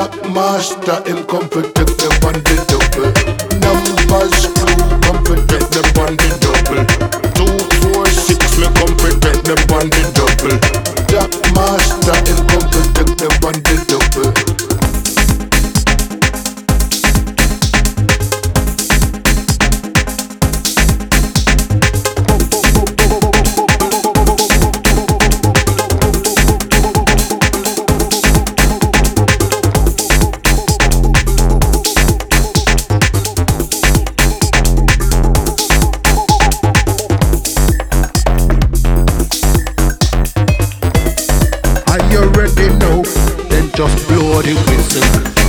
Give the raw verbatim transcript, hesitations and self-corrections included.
Jack Master, him come protect them on the double. Numbers crew, come protect them on the double. Two, four, six, me come protect them on the double. Jack Master, him come protect them on the double. Just blow the whistle.